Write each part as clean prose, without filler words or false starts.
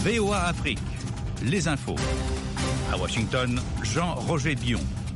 VOA Afrique, les infos. À Washington, Jean-Roger Bion.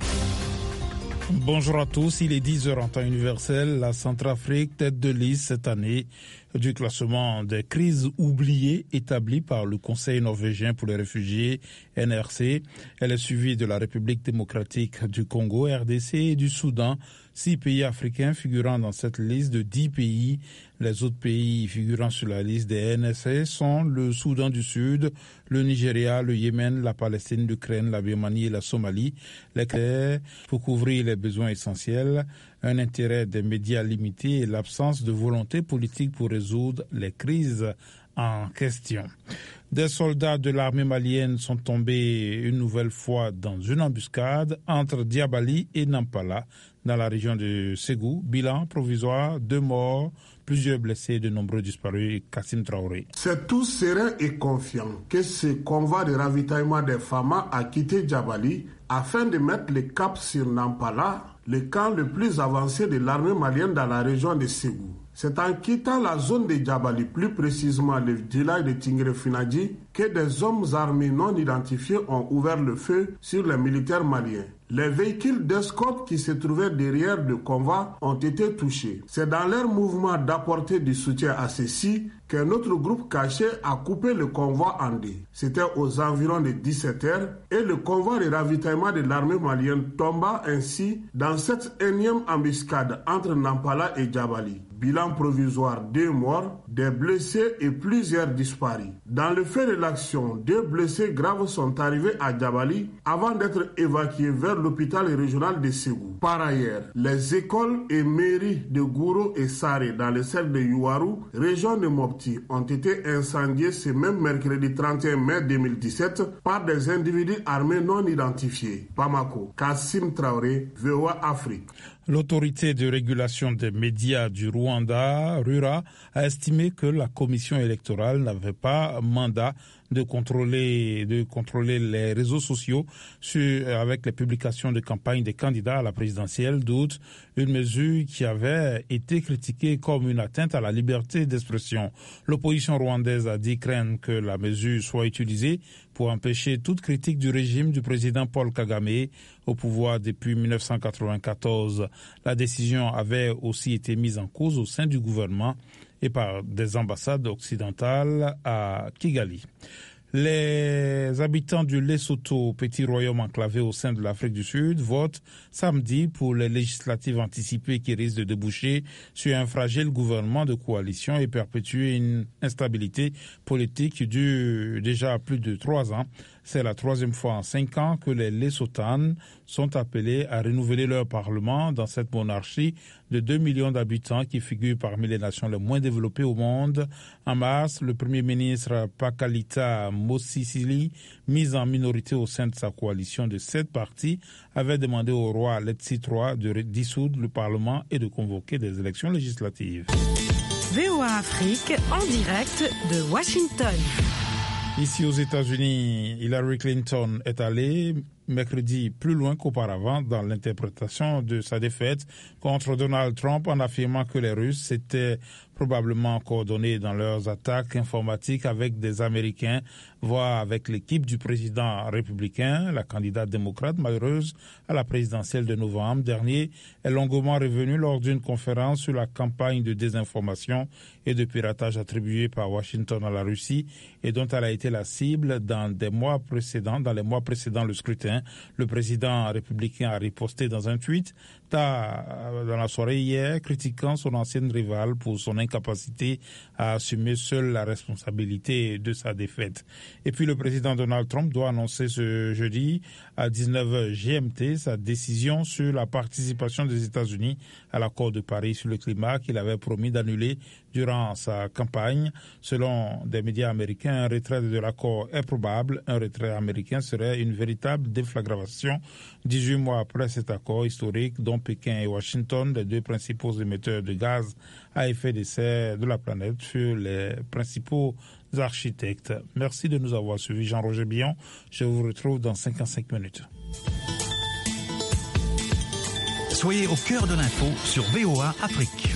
Bonjour à tous, il est 10h en temps universel. La Centrafrique, tête de liste cette année du classement des crises oubliées établi par le Conseil norvégien pour les réfugiés, NRC. Elle est suivie de la République démocratique du Congo, RDC, et du Soudan. 6 pays africains figurant dans cette liste de 10 pays. Les autres pays figurant sur la liste des NSA sont le Soudan du Sud, le Nigeria, le Yémen, la Palestine, l'Ukraine, la Birmanie et la Somalie. Les critères pour couvrir les besoins essentiels, un intérêt des médias limité et l'absence de volonté politique pour résoudre les crises en question. Des soldats de l'armée malienne sont tombés une nouvelle fois dans une embuscade entre Diabali et Nampala, dans la région de Ségou. Bilan provisoire, 2 morts, plusieurs blessés et de nombreux disparus. Kassim Traoré. C'est tout serein et confiant que ce convoi de ravitaillement des FAMA a quitté Diabali afin de mettre le cap sur Nampala, le camp le plus avancé de l'armée malienne dans la région de Ségou. C'est en quittant la zone de Diabali, plus précisément le village de Tingre-Finadji, que des hommes armés non identifiés ont ouvert le feu sur les militaires maliens. Les véhicules d'escorte qui se trouvaient derrière le convoi ont été touchés. C'est dans leur mouvement d'apporter du soutien à ceux-ci qu'un autre groupe caché a coupé le convoi en deux. C'était aux environs de 17h et le convoi de ravitaillement de l'armée malienne tomba ainsi dans cette énième embuscade entre Nampala et Diabali. Bilan provisoire, 2 morts, des blessés et plusieurs disparus. Dans le feu de l'action, 2 blessés graves sont arrivés à Diabali avant d'être évacués vers l'hôpital régional de Ségou. Par ailleurs, les écoles et mairies de Gouro et Saré dans le cercle de Youarou, région de Mopti, ont été incendiées ce même mercredi 31 mai 2017 par des individus armés non identifiés. Bamako, Kassim Traoré, VOA Afrique. L'autorité de régulation des médias du Rwanda, RURA, a estimé que la commission électorale n'avait pas mandat de contrôler les réseaux sociaux avec les publications de campagne des candidats à la présidentielle d'août, une mesure qui avait été critiquée comme une atteinte à la liberté d'expression. L'opposition rwandaise a dit craindre que la mesure soit utilisée pour empêcher toute critique du régime du président Paul Kagame au pouvoir depuis 1994. La décision avait aussi été mise en cause au sein du gouvernement et par des ambassades occidentales à Kigali. Les habitants du Lesotho, petit royaume enclavé au sein de l'Afrique du Sud, votent samedi pour les législatives anticipées qui risquent de déboucher sur un fragile gouvernement de coalition et perpétuer une instabilité politique qui dure déjà plus de 3 ans. C'est la 3e fois en 5 ans que les Lesothanes sont appelés à renouveler leur parlement dans cette monarchie de 2 millions d'habitants qui figure parmi les nations les moins développées au monde. En mars, le premier ministre Pakalita Mosisili, mis en minorité au sein de sa coalition de 7 partis, avait demandé au roi Letsi III de dissoudre le parlement et de convoquer des élections législatives. VOA Afrique en direct de Washington. Ici aux États-Unis, Hillary Clinton est allée mercredi plus loin qu'auparavant dans l'interprétation de sa défaite contre Donald Trump en affirmant que les Russes s'étaient probablement coordonnés dans leurs attaques informatiques avec des Américains, voire avec l'équipe du président républicain. La candidate démocrate malheureuse à la présidentielle de novembre dernier est longuement revenue lors d'une conférence sur la campagne de désinformation et de piratage attribuée par Washington à la Russie et dont elle a été la cible dans les mois précédents le scrutin. Le président républicain a riposté dans un tweet dans la soirée hier, critiquant son ancienne rivale pour son incapacité à assumer seule la responsabilité de sa défaite. Et puis le président Donald Trump doit annoncer ce jeudi à 19h GMT sa décision sur la participation des États-Unis à l'accord de Paris sur le climat qu'il avait promis d'annuler durant sa campagne. Selon des médias américains, un retrait de l'accord est probable. Un retrait américain serait une véritable déflagration 18 mois après cet accord historique dont Pékin et Washington, les 2 principaux émetteurs de gaz à effet de serre de la planète, furent les principaux architectes. Merci de nous avoir suivis. Jean-Roger Bion, je vous retrouve dans 55 minutes. Soyez au cœur de l'info sur VOA Afrique.